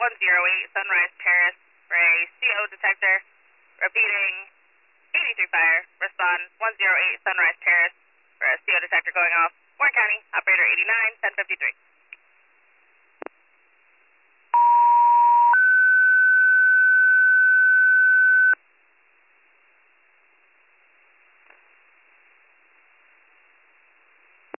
108 Sunrise Terrace for a CO detector. Repeating, 83 Fire. Respond 108 Sunrise Terrace for a CO detector going off. Warren County, operator 89, 1053.